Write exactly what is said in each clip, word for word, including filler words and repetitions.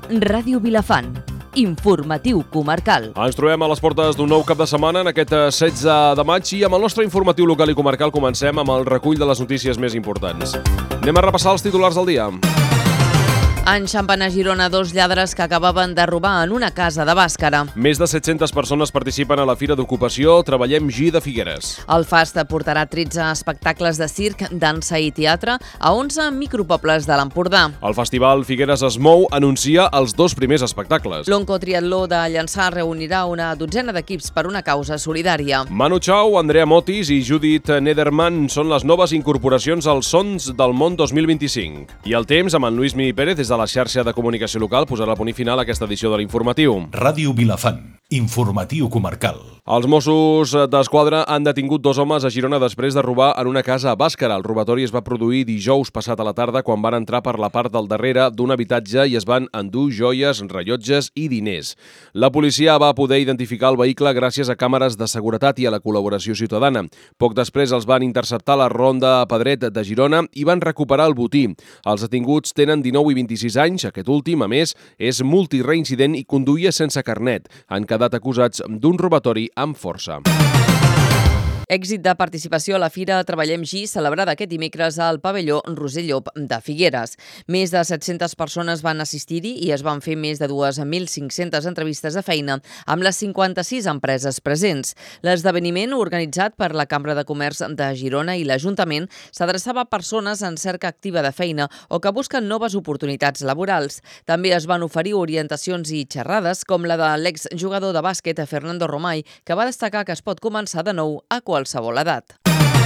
Ràdio Vilafant, informatiu comarcal. Ens trobem a les portes d'un nou cap de setmana en aquest setze de maig i amb el nostre informatiu local i comarcal comencem amb el recull de les notícies més importants. Anem a repassar els titulars del dia. Enxampen a Girona dos lladres que acabaven de robar en una casa de Bàscara. Més de set-centes persones participen a la Fira d'Ocupació Treballem G de Figueres. El FAST portarà tretze espectacles de circ, dansa i teatre a onze micropobles de l'Empordà. El Festival Figueres es mou anuncia els dos primers espectacles. L'Oncotriatló de Llançà reunirà una dotzena d'equips per una causa solidària. Manu Chao, Andrea Motis i Judith Nederman són les noves incorporacions als Sons del Món dos mil vint-i-cinc. I el temps amb en Lluís Mi Pérez des de la xarxa de comunicació local posarà el punt i final a aquesta edició de l'informatiu. Ràdio Vilafant, informatiu comarcal. Els Mossos d'Esquadra han detingut dos homes a Girona després de robar en una casa a Bàscara. El robatori es va produir dijous passat a la tarda quan van entrar per la part del darrere d'un habitatge i es van endur joies, rellotges i diners. La policia va poder identificar el vehicle gràcies a càmeres de seguretat i a la col·laboració ciutadana. Poc després els van interceptar a la ronda Pedret de Girona i van recuperar el botí. Els detinguts tenen dinou i vint-i-sis anys. Aquest últim, a més, és multireincident i conduïa sense carnet. Han quedat acusats d'un robatori amb força. Èxit de participació a la Fira Treballem G, celebrada aquest dimecres al pavelló Roser Llop de Figueres. Més de set-centes persones van assistir-hi i es van fer més de dos mil cinc-centes entrevistes de feina amb les cinquanta-sis empreses presents. L'esdeveniment, organitzat per la Cambra de Comerç de Girona i l'Ajuntament, s'adreçava a persones en cerca activa de feina o que busquen noves oportunitats laborals. També es van oferir orientacions i xerrades, com la de l'exjugador de bàsquet Fernando Romay, que va destacar que es pot començar de nou a qualsevol edat.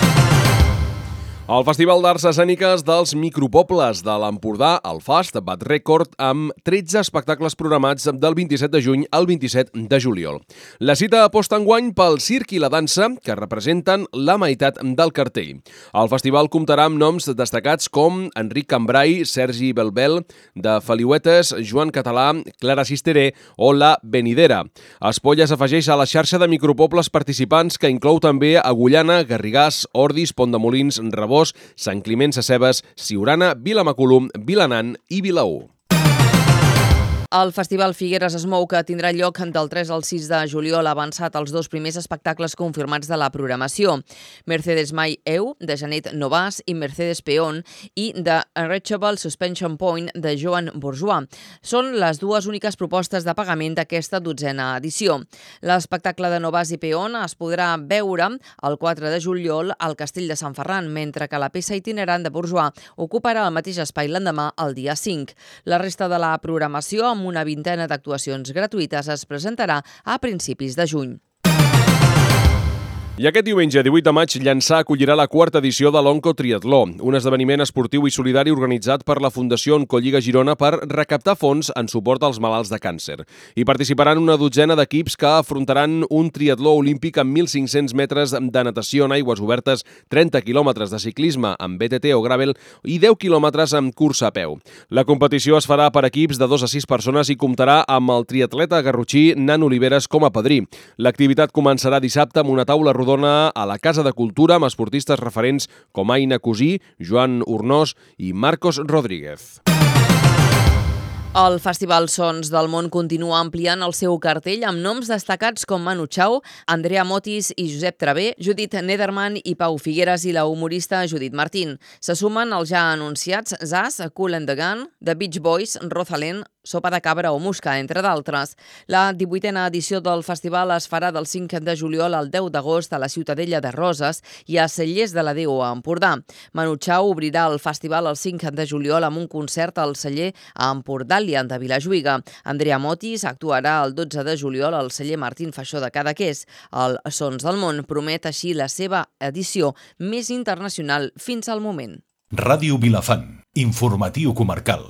El Festival d'Arts Escèniques dels Micropobles de l'Empordà, el FAST, bat rècord amb tretze espectacles programats del vint-i-set de juny al vint-i-set de juliol. La cita aposta enguany pel circ i la dansa, que representen la meitat del cartell. El festival comptarà amb noms destacats com Enric Cambrai, Sergi Belbel, de Feliuetes, Joan Català, Clara Sisteré o La Benidera. Espolla s'afegeix a la xarxa de micropobles participants que inclou també Agullana, Garrigàs, Ordis, Pont de Molins, Rabós, Sant Climent Sescebes, Siurana, Vilamacolum, Vilanant i Vilaür. El Festival Figueres es mou, que tindrà lloc del tres al sis de juliol, ha avançat els dos primers espectacles confirmats de la programació. Mercedes May Eu, de Janet Novas, i Mercedes Peón, i The Unreachable Suspension Point, de Joan Bourgeois. Són les dues úniques propostes de pagament d'aquesta dotzena edició. L'espectacle de Novas i Peón es podrà veure el quatre de juliol al Castell de Sant Ferran, mentre que la peça itinerant de Bourgeois ocuparà el mateix espai l'endemà, el dia cinc. La resta de la programació, amb una vintena d'actuacions gratuïtes, es presentarà a principis de juny. I aquest diumenge, divuit de maig, Llançà acollirà la quarta edició de l'Oncotriatló, un esdeveniment esportiu i solidari organitzat per la Fundació Oncolliga Girona per recaptar fons en suport als malalts de càncer. Hi participaran una dotzena d'equips que afrontaran un triatló olímpic amb mil cinc-cents metres de natació en aigües obertes, trenta quilòmetres de ciclisme amb B T T o gravel i deu quilòmetres amb cursa a peu. La competició es farà per equips de dos a sis persones i comptarà amb el triatleta garrotxí Nan Oliveres com a padrí. L'activitat començarà dissabte amb una taula rodona a la Casa de Cultura amb esportistes referents com Aina Cosí, Joan Ornós i Marcos Rodríguez. El Festival Sons del Món continua ampliant el seu cartell amb noms destacats com Manu Chao, Andrea Motis i Josep Travé, Judith Nederman i Pau Figueres i la humorista Judith Martín. Se sumen els ja anunciats Zaz, Kool and the Gang, The Beach Boys, Rosalén, Sopa de Cabra o Musca, entre d'altres. La divuitena edició del festival es farà del cinc de juliol al deu d'agost a la Ciutadella de Roses i a Cellers de la Déu a Empordà. Manu Chao obrirà el festival el cinc de juliol amb un concert al celler a Empordàlia de Vilajuïga. Andrea Motis actuarà el dotze de juliol al celler Martín Faixó de Cadaqués. El Sons del Món promet així la seva edició més internacional fins al moment. Ràdio Vilafant, informatiu comarcal.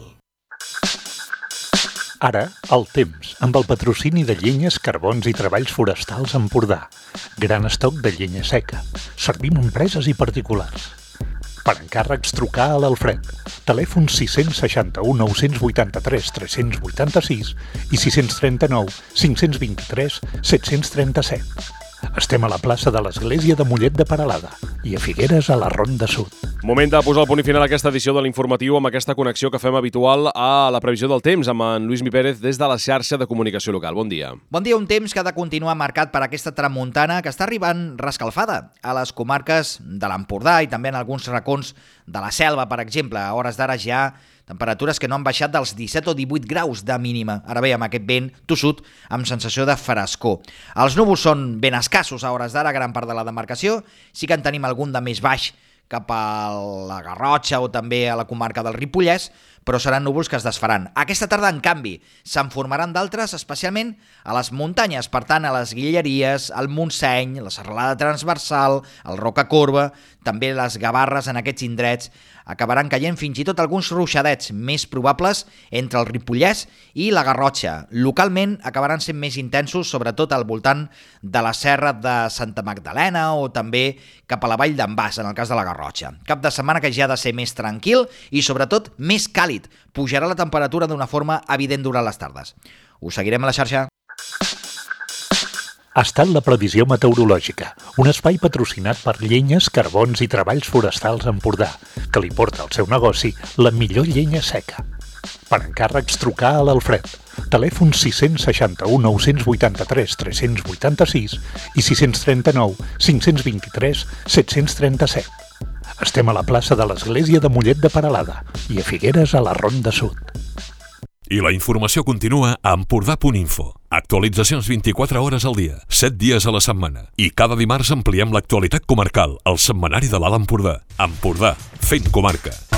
Ara, el temps, amb el patrocini de Llenyes, Carbons i Treballs Forestals Empordà. Gran estoc de llenya seca. Servim empreses i particulars. Per encàrrecs, trucar a l'Alfred. Telèfon sis seixanta-u nou vuitanta-tres tres vuitanta-sis i sis trenta-nou cinc vint-i-tres set trenta-set. Estem a la plaça de l'Església de Mollet de Peralada i a Figueres a la Ronda Sud. Moment de posar el punt i final a aquesta edició de l'informatiu amb aquesta connexió que fem habitual a la previsió del temps amb en Lluís Mi Pérez des de la xarxa de comunicació local. Bon dia. Bon dia, un temps que ha de continuar marcat per aquesta tramuntana que està arribant rescalfada a les comarques de l'Empordà i també en alguns racons de la Selva, per exemple. A hores d'ara ja temperatures que no han baixat dels disset o divuit graus de mínima. Ara bé, amb aquest vent tossut amb sensació de frescor. Els núvols són ben escassos a hores d'ara, gran part de la demarcació. Sí que en tenim algun de més baix cap a la Garrotxa o també a la comarca del Ripollès, però seran núvols que es desfaran. Aquesta tarda, en canvi, se'n formaran d'altres, especialment a les muntanyes, per tant, a les Guilleries, al Montseny, la Serralada Transversal, el Rocacorba, també les Gavarres en aquests indrets, acabaran caient fins i tot alguns ruixadets més probables entre el Ripollès i la Garrotxa. Localment acabaran sent més intensos, sobretot al voltant de la serra de Santa Magdalena o també cap a la vall d'en Bas, en el cas de la Garrotxa. Cap de setmana que ja ha de ser més tranquil i sobretot més càlid. Pujarà la temperatura d'una forma evident durant les tardes. Us seguirem a la xarxa. Ha estat la previsió meteorològica, un espai patrocinat per Llenyes, Carbons i Treballs Forestals Empordà, que li porta al seu negoci la millor llenya seca. Per encàrrecs, trucar a l'Alfred. Telèfon sis sis u, nou vuit tres, tres vuit sis i sis tres nou, cinc dos tres, set tres set. Estem a la plaça de l'Església de Mollet de Peralada i a Figueres a la Ronda Sud. I la informació continua a empordà punt info. Actualitzacions vint-i-quatre hores al dia, set dies a la setmana. I cada dimarts ampliem l'actualitat comarcal al setmanari de l'Alt Empordà. Empordà, fent comarca.